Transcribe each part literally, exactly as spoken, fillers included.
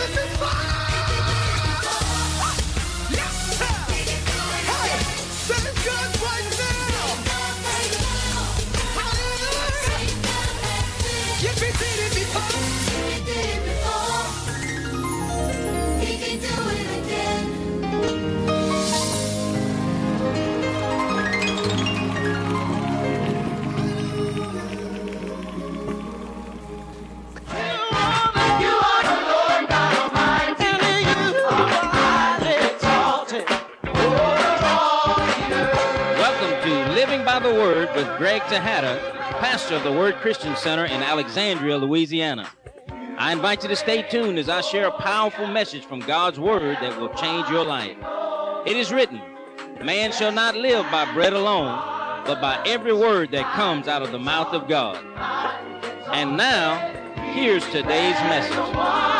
The Word with Greg Tejada, pastor of the Word Christian Center in Alexandria, Louisiana. I invite you to stay tuned as I share a powerful message from God's Word that will change your life. It is written, man shall not live by bread alone, but by every word that comes out of the mouth of God. And now, here's today's message.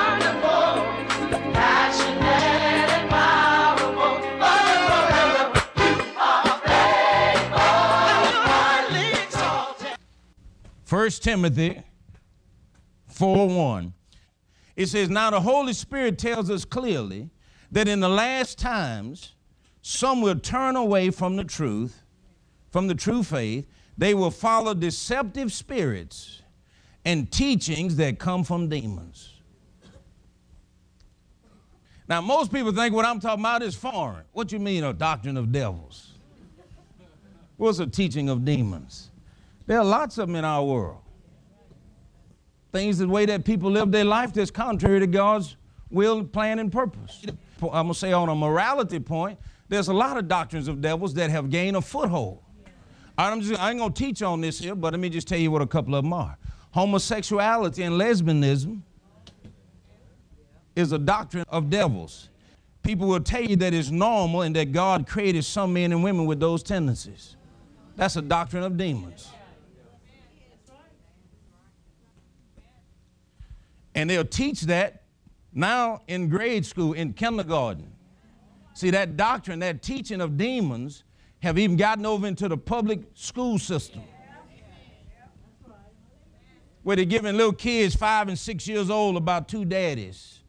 First Timothy four one. It says, now the Holy Spirit tells us clearly that in the last times, some will turn away from the truth, from the true faith. They will follow deceptive spirits and teachings that come from demons. Now, most people think what I'm talking about is foreign. What you mean, a doctrine of devils? What's a teaching of demons? There are lots of them in our world. Things, the way that people live their life that's contrary to God's will, plan, and purpose. I'm going to say on a morality point, there's a lot of doctrines of devils that have gained a foothold. I'm just, I ain't going to teach on this here, but let me just tell you what a couple of them are. Homosexuality and lesbianism is a doctrine of devils. People will tell you that it's normal and that God created some men and women with those tendencies. That's a doctrine of demons. And they'll teach that now in grade school, in kindergarten. See, that doctrine, that teaching of demons have even gotten over into the public school system, where they're giving little kids five and six years old about two daddies.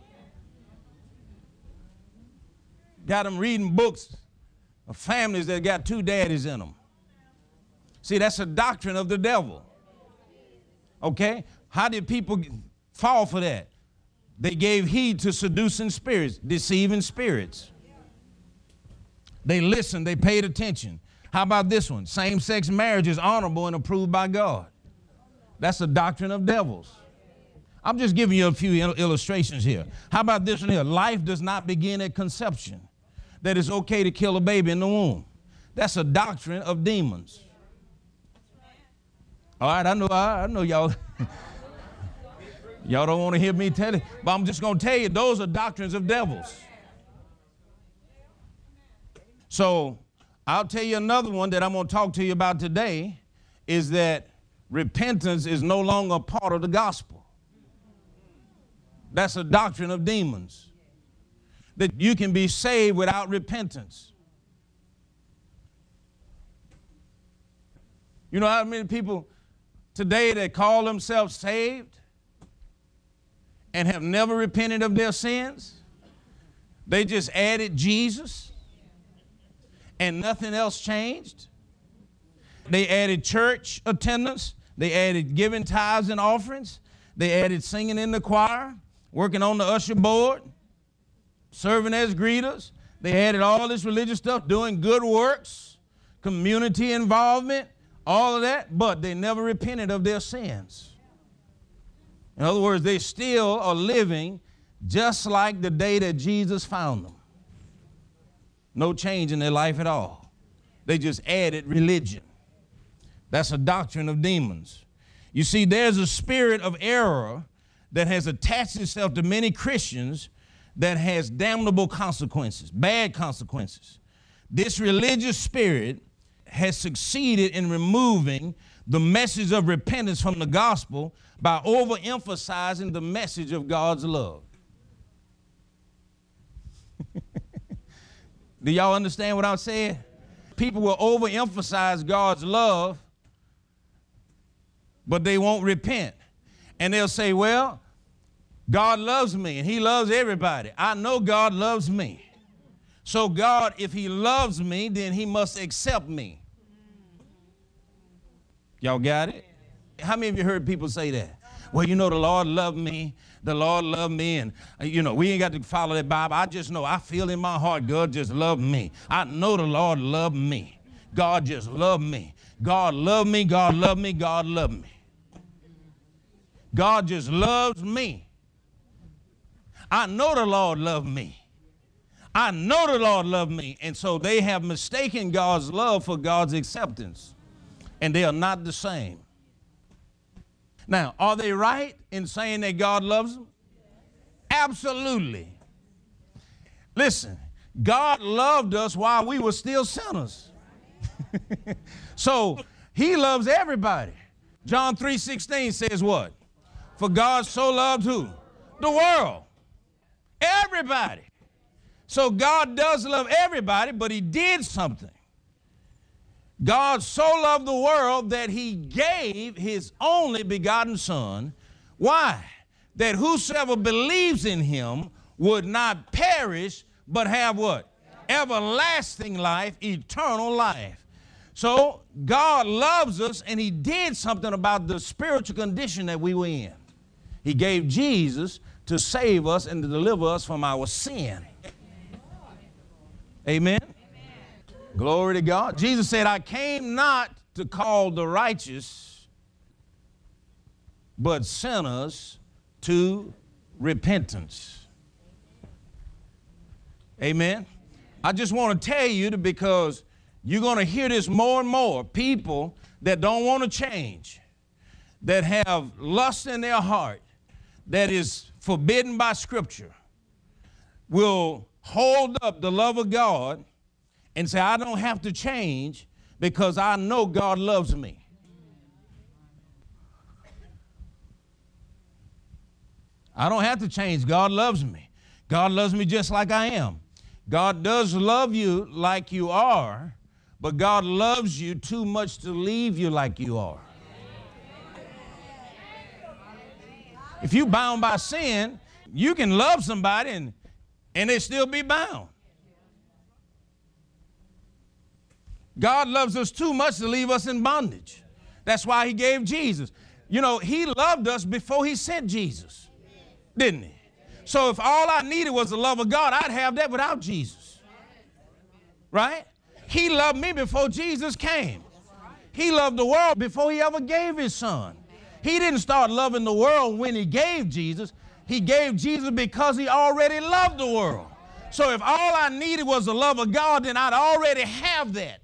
Got them reading books of families that got two daddies in them. See, that's a doctrine of the devil. Okay? How did people fall for that? They gave heed to seducing spirits, deceiving spirits. They listened, they paid attention. How about this one? Same-sex marriage is honorable and approved by God. That's a doctrine of devils. I'm just giving you a few il- illustrations here. How about this one here? Life does not begin at conception. That it's okay to kill a baby in the womb. That's a doctrine of demons. All right, I know, I, I know y'all. Y'all don't want to hear me tell it, but I'm just going to tell you, those are doctrines of devils. So I'll tell you another one that I'm going to talk to you about today is that repentance is no longer a part of the gospel. That's a doctrine of demons. That you can be saved without repentance. You know how many people today that call themselves saved and have never repented of their sins? They just added Jesus and nothing else changed. They added church attendance. They added giving tithes and offerings. They added singing in the choir, working on the usher board, serving as greeters. They added all this religious stuff, doing good works, community involvement, all of that, but they never repented of their sins. In other words, they still are living just like the day that Jesus found them. No change in their life at all. They just added religion. That's a doctrine of demons. You see, there's a spirit of error that has attached itself to many Christians that has damnable consequences, bad consequences. This religious spirit has succeeded in removing the message of repentance from the gospel by overemphasizing the message of God's love. Do y'all understand what I'm saying? People will overemphasize God's love, but they won't repent. And they'll say, well, God loves me, and he loves everybody. I know God loves me. So God, if he loves me, then he must accept me. Y'all got it? How many of you heard people say that? Well, you know, the Lord loved me. The Lord loved me. And, uh, you know, we ain't got to follow that Bible. I just know, I feel in my heart, God just loved me. I know the Lord loved me. God just loved me. God loved me. God loved me. God loved me. God just loves me. I know the Lord loved me. I know the Lord loved me. And so they have mistaken God's love for God's acceptance. And they are not the same. Now, are they right in saying that God loves them? Absolutely. Listen, God loved us while we were still sinners. So he loves everybody. John three sixteen says what? For God so loved who? The world. Everybody. So God does love everybody, but he did something. God so loved the world that he gave his only begotten Son. Why? That whosoever believes in him would not perish, but have what? Everlasting life, eternal life. So God loves us, and he did something about the spiritual condition that we were in. He gave Jesus to save us and to deliver us from our sin. Amen? Amen. Glory to God. Jesus said, I came not to call the righteous, but sinners to repentance. Amen. I just want to tell you that because you're going to hear this more and more. People that don't want to change, that have lust in their heart, that is forbidden by Scripture, will hold up the love of God and say, I don't have to change because I know God loves me. I don't have to change. God loves me. God loves me just like I am. God does love you like you are, but God loves you too much to leave you like you are. If you're bound by sin, you can love somebody and, and they still be bound. God loves us too much to leave us in bondage. That's why he gave Jesus. You know, he loved us before he sent Jesus, didn't he? So if all I needed was the love of God, I'd have that without Jesus. Right? He loved me before Jesus came. He loved the world before he ever gave his son. He didn't start loving the world when he gave Jesus. He gave Jesus because he already loved the world. So if all I needed was the love of God, then I'd already have that.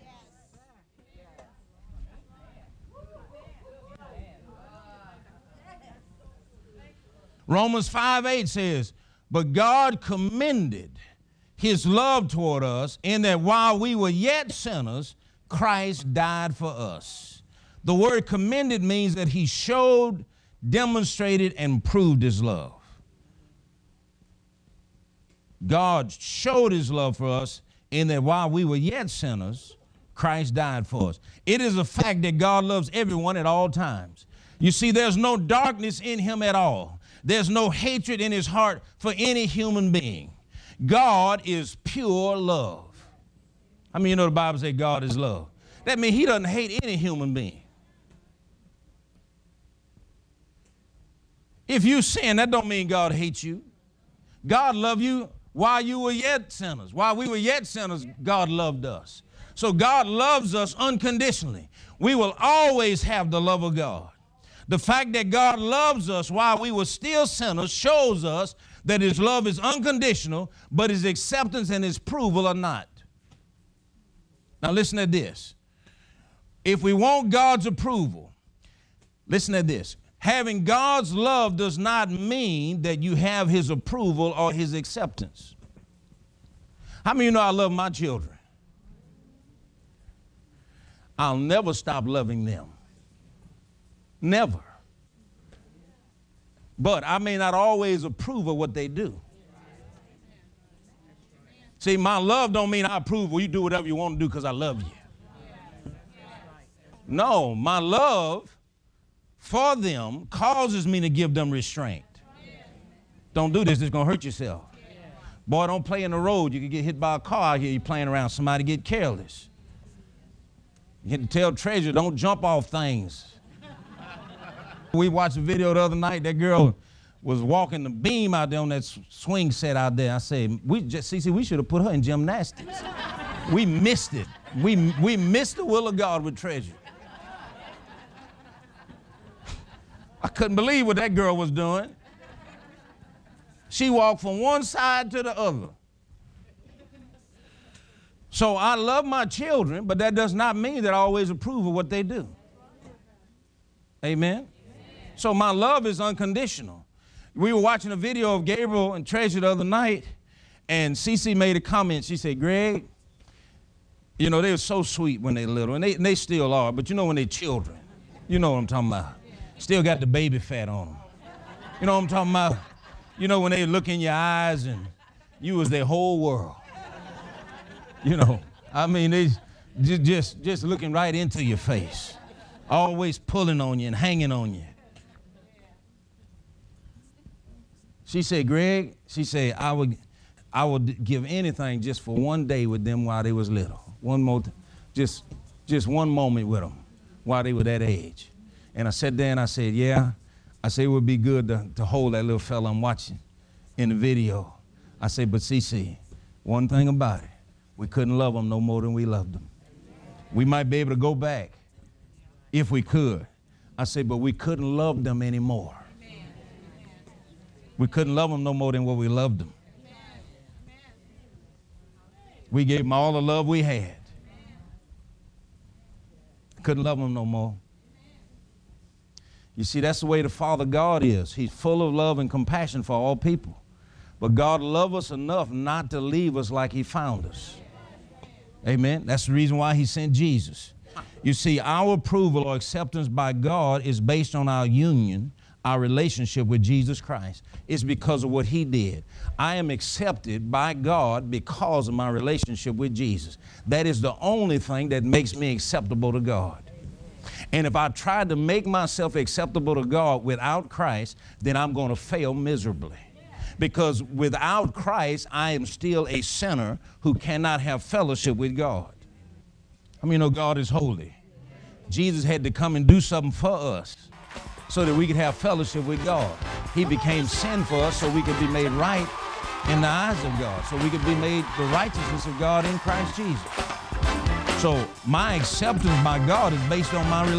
Romans five eight says, but God commended his love toward us in that while we were yet sinners, Christ died for us. The word commended means that he showed, demonstrated, and proved his love. God showed his love for us in that while we were yet sinners, Christ died for us. It is a fact that God loves everyone at all times. You see, there's no darkness in him at all. There's no hatred in his heart for any human being. God is pure love. I mean, you know the Bible says God is love. That means he doesn't hate any human being. If you sin, that don't mean God hates you. God loved you while you were yet sinners. While we were yet sinners, God loved us. So God loves us unconditionally. We will always have the love of God. The fact that God loves us while we were still sinners shows us that his love is unconditional, but his acceptance and his approval are not. Now listen to this. If we want God's approval, listen to this. Having God's love does not mean that you have his approval or his acceptance. How many of you know I love my children? I'll never stop loving them. Never. But I may not always approve of what they do. See, my love don't mean I approve. Well, you do whatever you want to do because I love you. No, my love for them causes me to give them restraint. Don't do this, it's gonna hurt yourself. Boy, don't play in the road. You can get hit by a car out here, you're playing around, somebody get careless. You can tell Treasure, don't jump off things. We watched a video the other night, that girl was walking the beam out there on that swing set out there. I said, we just, see, see, we should have put her in gymnastics. We missed it. We, we missed the will of God with Treasure. I couldn't believe what that girl was doing. She walked from one side to the other. So I love my children, but that does not mean that I always approve of what they do. Amen? Amen. So my love is unconditional. We were watching a video of Gabriel and Treasure the other night, and Cece made a comment. She said, Greg, you know, they were so sweet when they were little, and they, and they still are, but you know when they're children, you know what I'm talking about. Still got the baby fat on them. You know what I'm talking about? You know when they look in your eyes and you was their whole world. You know, I mean, they just, just, just looking right into your face, always pulling on you and hanging on you. She said, Greg, she said, I would, I would give anything just for one day with them while they was little. One more, just, just one moment with them while they were that age. And I sat there and I said, yeah, I said it would be good to, to hold that little fella I'm watching in the video. I said, but Cece, one thing about it, we couldn't love them no more than we loved them. We might be able to go back if we could. I said, but we couldn't love them anymore. We couldn't love them no more than what we loved them. We gave them all the love we had. Couldn't love them no more. You see, that's the way the Father God is. He's full of love and compassion for all people. But God loved us enough not to leave us like he found us. Amen. That's the reason why he sent Jesus. You see, our approval or acceptance by God is based on our union, our relationship with Jesus Christ. It's because of what he did. I am accepted by God because of my relationship with Jesus. That is the only thing that makes me acceptable to God. And if I try to make myself acceptable to God without Christ, then I'm going to fail miserably. Because without Christ, I am still a sinner who cannot have fellowship with God. I mean, you know, God is holy. Jesus had to come and do something for us so that we could have fellowship with God. He became sin for us so we could be made right in the eyes of God, so we could be made the righteousness of God in Christ Jesus. So my acceptance by God is based on my relationship.